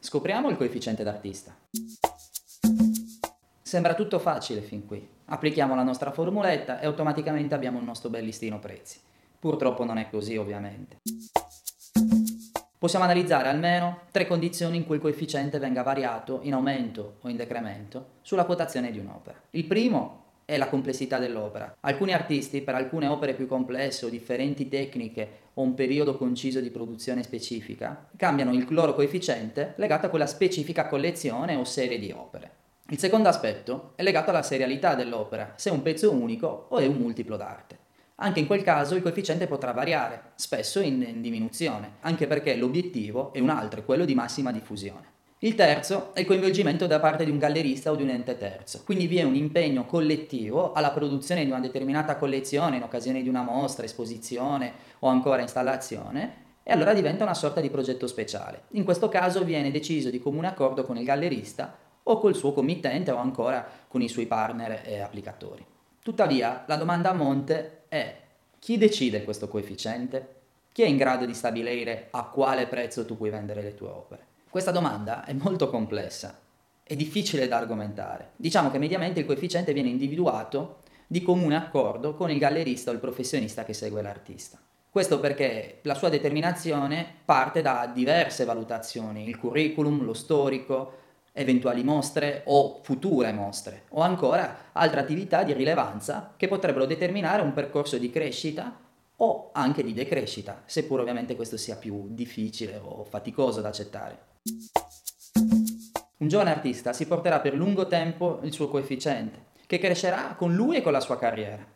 Scopriamo il coefficiente d'artista. Sembra tutto facile fin qui. Applichiamo la nostra formuletta e automaticamente abbiamo il nostro bel listino prezzi. Purtroppo non è così, ovviamente. Possiamo analizzare almeno 3 condizioni in cui il coefficiente venga variato in aumento o in decremento sulla quotazione di un'opera. Il primo è la complessità dell'opera. Alcuni artisti, per alcune opere più complesse o differenti tecniche o un periodo conciso di produzione specifica, cambiano il loro coefficiente legato a quella specifica collezione o serie di opere. Il secondo aspetto è legato alla serialità dell'opera, se è un pezzo unico o è un multiplo d'arte. Anche in quel caso il coefficiente potrà variare, spesso in diminuzione, anche perché l'obiettivo è un altro, quello di massima diffusione. Il terzo è il coinvolgimento da parte di un gallerista o di un ente terzo, quindi vi è un impegno collettivo alla produzione di una determinata collezione in occasione di una mostra, esposizione o ancora installazione, e allora diventa una sorta di progetto speciale. In questo caso viene deciso di comune accordo con il gallerista o col suo committente o ancora con i suoi partner e applicatori. Tuttavia, la domanda a monte è: chi decide questo coefficiente? Chi è in grado di stabilire a quale prezzo tu puoi vendere le tue opere? Questa domanda è molto complessa, è difficile da argomentare. Diciamo che mediamente il coefficiente viene individuato di comune accordo con il gallerista o il professionista che segue l'artista. Questo perché la sua determinazione parte da diverse valutazioni: il curriculum, lo storico, eventuali mostre o future mostre, o ancora altre attività di rilevanza che potrebbero determinare un percorso di crescita o anche di decrescita, seppur ovviamente questo sia più difficile o faticoso da accettare. Un giovane artista si porterà per lungo tempo il suo coefficiente, che crescerà con lui e con la sua carriera.